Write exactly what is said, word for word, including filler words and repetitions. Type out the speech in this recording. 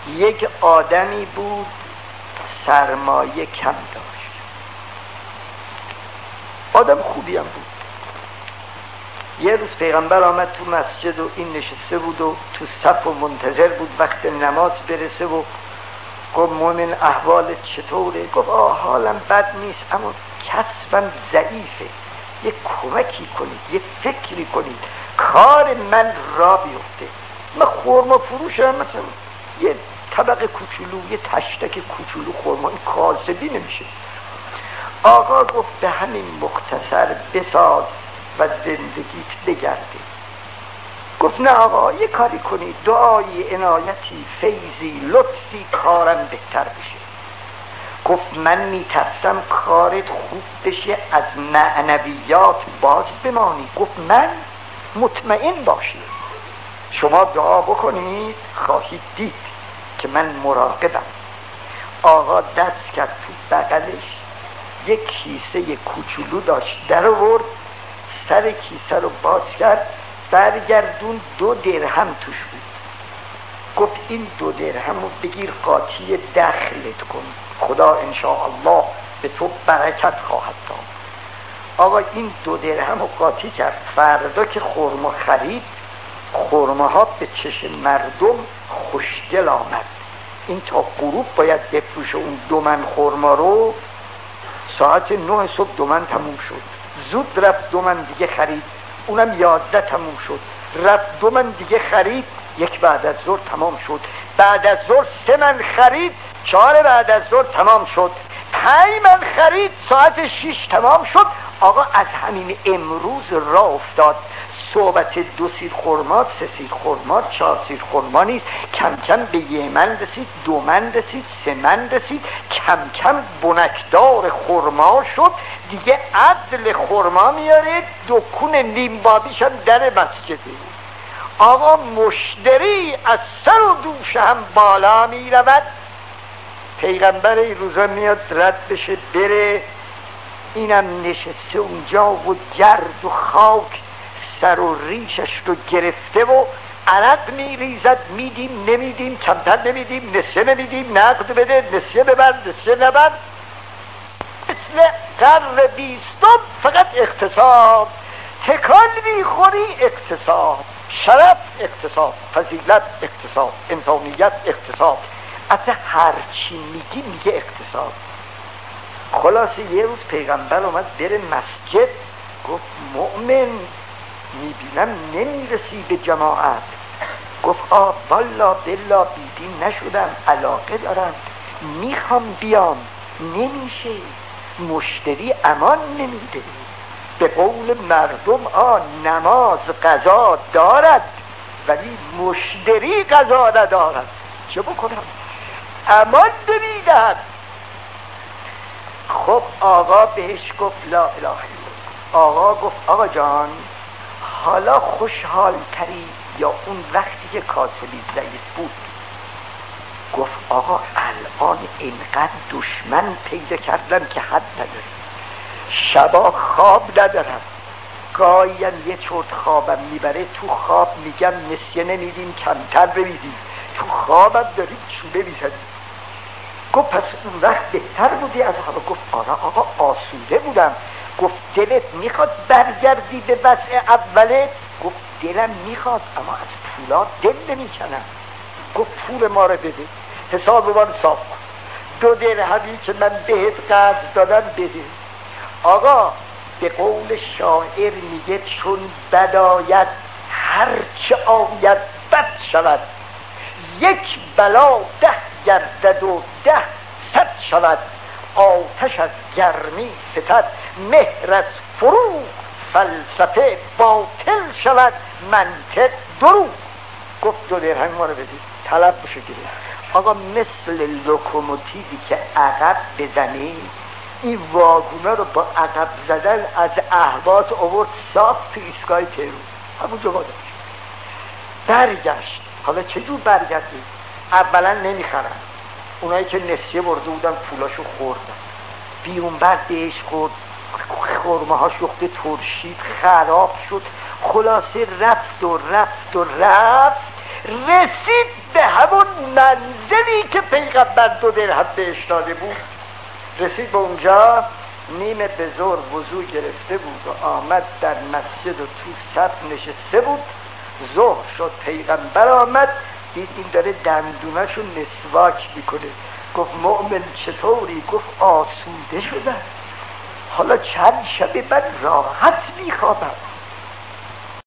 یک آدمی بود سرمایه کم داشت، آدم خوبی هم بود. یه روز پیغمبر آمد تو مسجد و این نشسته بود و تو صف و منتظر بود وقت نماز برسه و گفت مومن احوالت چطوره؟ گفت آه حالم بد نیست اما کسبم ضعیفه، یه کمکی کنید، یه فکری کنید، کار من را بیفته. من خورما فروشم، مثلا یه طبق کوچولو، یه تشتک کوچولو خورما، این کاسبی نمیشه. آقا گفت به همین مختصر بساز و زندگیت بگرده. گفت نه آقا یه کاری کنید، دعایی، عنایتی، فیضی، لطفی، کارم بهتر بشه. گفت من میترسم کارت خوب بشه از معنویات باز بمانی. گفت من مطمئن باشید شما دعا بکنید خواهید دید که من مراقبم. آقا دست کرد تو بغلش، یک کیسه کوچولو داشت، در آورد، سر کیسه رو باز کرد، برگردون، دو درهم توش بود. گفت این دو درهم رو بگیر قاطی دخلت کن، خدا انشاءالله به تو برکت خواهد داد. آقا این دو درهم رو قاطی کرد. فردا که خرما خرید، خرماها به چشم مردم خوشگل آمد. این تا غروب باید بفروشه اون دو من خرما رو. ساعت نه صبح دو من تموم شد. زود رفت دو من دیگه خرید، اونم یازده تموم شد. رفت دو من دیگه خرید، یک بعد از ظهر تمام شد. بعد از ظهر سه من خرید، چهار بعد از ظهر تمام شد. پنج من خرید، ساعت شیش تمام شد. آقا از همین امروز راه افتاد. صحبت دو سیر خرما، سه سیر خرما، چهار سیر خرما نیست. کم کم به یه من رسید، دو من رسید، سه من رسید، کم کم بنکدار خرما شد. دیگه عدل خرما میاره، دکون نیم بابیش هم در مسجده. آقا مشتری از سر و دوش هم بالا می رود. پیغمبر این روزا میاد رد بشه بره، اینم نشسته اونجا و گرد و خاک سر و ریشش رو گرفته و عرق میریزد. میدیم نمیدیم، کمتر نمیدیم، نصفه نمیدیم، نقد بده، نصفه ببر، نصفه نبر. مثل قرن بیستم فقط اقتصاد، تکان میخوری اقتصاد، شرف اقتصاد، فضیلت اقتصاد، انسانیت اقتصاد، از هر چی میگی میگه اقتصاد. خلاصه یه روز پیغمبر اومد بره مسجد، گفت مؤمن میبینم نمیرسی به جماعت. گفت آه والا بلا بیدین نشدم، علاقه دارم، میخوام بیام، نمیشه، مشتری امان نمیده. به قول مردم آه نماز قضا دارد ولی مشتری قضا ندارد، چه بکنم، امان نمیدهد. خب آقا بهش گفت لا اله الا الله. آقا گفت آقا جان حالا خوشحال تری یا اون وقتی که کاسبی ضعیف بود؟ گفت آقا الان اینقدر دشمن پیدا کردم که حد نداره، شبا خواب ندارم، گاهیم یه چرت خوابم میبره، تو خواب میگم نسیه نمیدیم، کمتر بمیدیم، تو خوابم داریم چوبه میزنیم. گفت پس اون وقت بهتر بودی از همه؟ گفت آره آقا آسوده بودم. گفت دلت میخواد برگردی به وضع اوله؟ گفت دلم میخواد اما از پولات دل نمیکنم. گفت پول ما رو بده، حساب من صاف کن، دو درهمی که من بهت قرض دادم بده. آقا به قول شاعر میگه چون بد آید هرچه آید بد شود، یک بلا ده گردد و ده صد شود، آتش از گرمی فتد مهر از فروغ، فلسفه باطل شود منطق دروغ. گفت دو درهم ما رو بدید، طلب بشه گیره. آقا مثل لوکوموتیوی که عقب بزنی، این واگونا رو با عقب زدن از اهواز آورد صاف تو ایستگاه تهران، همونجا واداشت، برگشت. حالا چجور برگردید؟ اولا نمیخرن، اونایی که نسیه برده بودن پولاشو خوردن، بیرون بعد بهش خورد، خرمه شخته ترشید، خراب شد. خلاصه رفت و رفت و رفت، رسید به همون منزل خیری که پیغمبر دو درهم بهش داده بود. رسید به اونجا، نیمه به ظهر وضو گرفته بود و آمد در مسجد و تو صف نشسته بود. ظهر شد، پیغمبر آمد، دید این داره دندوناشو مسواک میکنه. گفت مؤمن چطوری؟ گفت آسوده شدم، حالا چند شبه من راحت میخوابم.